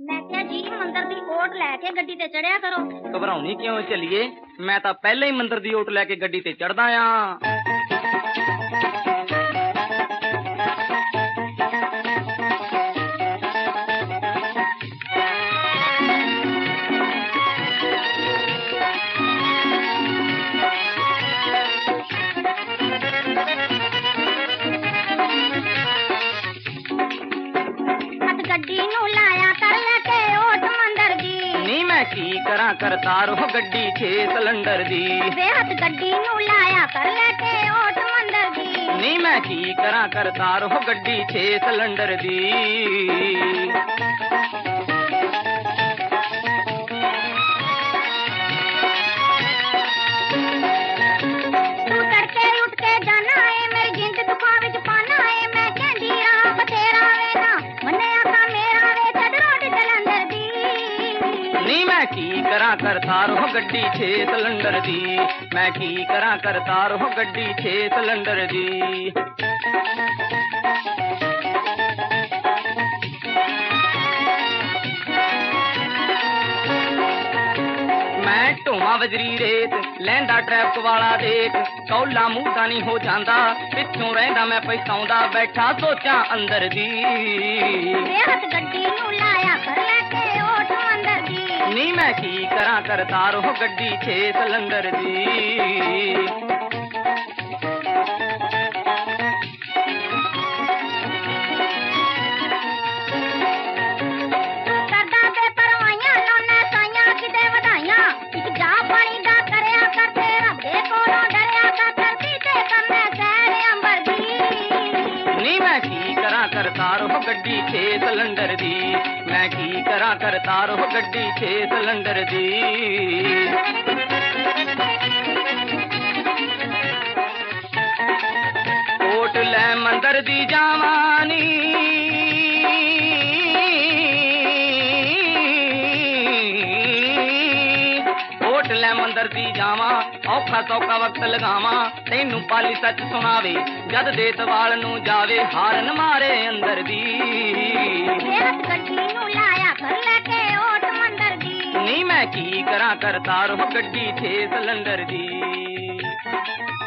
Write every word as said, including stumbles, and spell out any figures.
मैं क्या जी मंदिर दी ओट लैके गड्डी ते चढ़िया करो। घबराउनी क्यों चलिए, मैं तां पहले ही मंदिर दी ओट लैके गड्डी ते चढ़दा आ। गड्डी नू लाया कर लेके ओट मंदिर दी। नी मैं की करा करतार हो गड्डी छे सिलेंडर दी। वे हथ गड्डी नू लाया कर लेके ओट मंदिर दी। नी मैं की करा करतार हो गड्डी छे सिलेंडर दी। तू तड़के उठ के जाना है मेरी जिंद दुखा विच पाना है। मैं कहंदी राह बतेरा वे ना मन्ने आका मेरा वे छड़ रोटी सिलेंडर दी। नी मैं की करा करतार हो गड्डी छे सिलेंडर दी। मैं की करा करतार हो गड्डी छे सिलेंडर दी। मैं ढोवा वजरी रेत लैंदा ट्रैफिक वाला देख कौला मूंह नहीं हो जांदा पिछों रहंदा मैं पछताउंदा बैठा सोचा अंदर दी। वे हथ गड्डी नू लाया कर लेके ओट मंदिर दी। नी मैं की करा करतार हो गड्डी छे सिलेंडर दी। करदा ते परवाइयां लोने साइयां किते वधाइयां। इक जा पानी दा करया कर ते रब दे कोलों डरया कर धरती ते करने सैर अंबर दी। नी मैं की करा करतार हो गड्डी छे सिलेंडर दी। मैं की करा करतार हो गड्डी छे सिलेंडर दी। ओट ले मंदिर दी जावानी ओट ले मंदिर दी जावा औखा सौखा वक्त लगावा तैनू पाली सच सुनावे जद देत वाल नू जावे हारन मारे अंदर दी। वे हथ गड्डी नू लाया कर लेके ओट मंदिर दी। नी मैं की करा करतार हो गड्डी छे सिलेंडर दी।